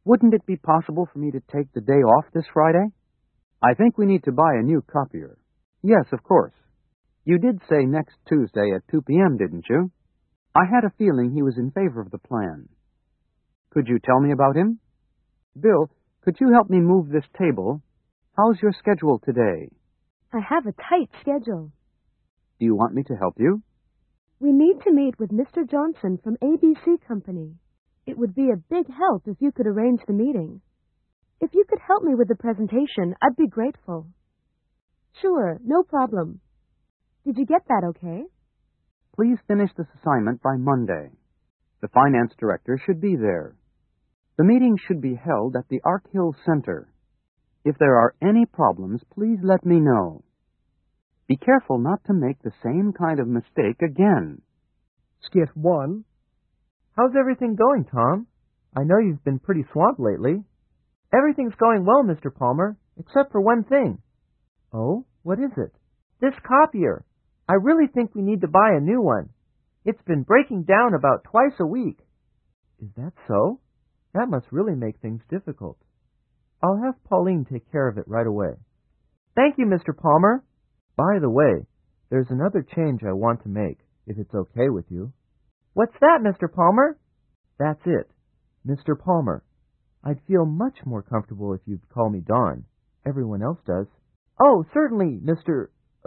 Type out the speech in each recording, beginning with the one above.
Wouldn't it be possible for me to take the day off this Friday? I think we need to buy a new copier. Yes, of course. You did say next Tuesday at 2 p.m., didn't you? I had a feeling he was in favor of the plan. Could you tell me about him? Bill, could you help me move this table? How's your schedule today? I have a tight schedule. Do you want me to help you? We need to meet with Mr. Johnson from ABC Company. It would be a big help if you could arrange the meeting. If you could help me with the presentation, I'd be grateful. Sure, no problem. Did you get that okay? Please finish this assignment by Monday. The finance director should be there. The meeting should be held at the Ark Hill Center. If there are any problems, please let me know. Be careful not to make the same kind of mistake again. Skit 1. How's everything going, Tom? I know you've been pretty swamped lately. Everything's going well, Mr. Palmer, except for one thing. Oh, what is it? This copier. I really think we need to buy a new one. It's been breaking down about twice a week. Is that so? That must really make things difficult. I'll have Pauline take care of it right away. Thank you, Mr. Palmer. By the way, there's another change I want to make, if it's okay with you. What's that, Mr. Palmer? That's it, Mr. Palmer. I'd feel much more comfortable if you'd call me Don. Everyone else does. Oh, certainly, Mr.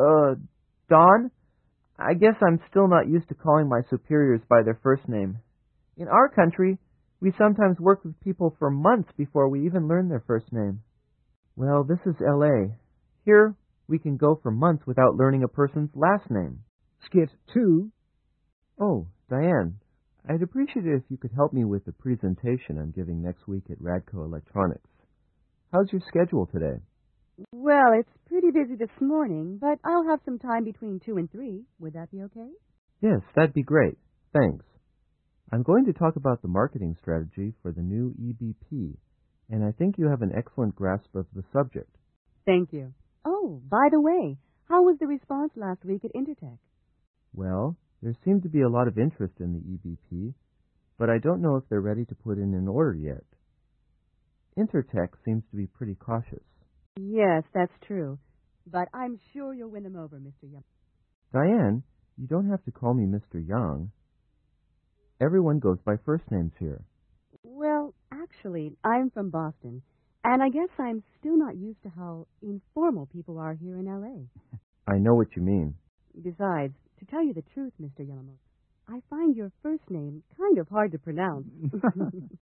Don? I guess I'm still not used to calling my superiors by their first name. In our country, we sometimes work with people for months before we even learn their first name. Well, this is L.A. Here, we can go for months without learning a person's last name. Skit 2. Oh, Diane, I'd appreciate it if you could help me with the presentation I'm giving next week at Radco Electronics. How's your schedule today? Well, it's pretty busy this morning, but I'll have some time between 2 and 3. Would that be okay? Yes, that'd be great. Thanks. I'm going to talk about the marketing strategy for the new EBP, and I think you have an excellent grasp of the subject. Thank you. Oh, by the way, how was the response last week at Intertech? Well, there seemed to be a lot of interest in the EBP, but I don't know if they're ready to put in an order yet. Intertech seems to be pretty cautious. Yes, that's true. But I'm sure you'll win them over, Mr. Young. Diane, you don't have to call me Mr. Young. Everyone goes by first names here. Well, actually, I'm from Boston, and I guess I'm still not used to how informal people are here in L.A. I know what you mean. Besides, to tell you the truth, Mr. Yamamoto, I find your first name kind of hard to pronounce.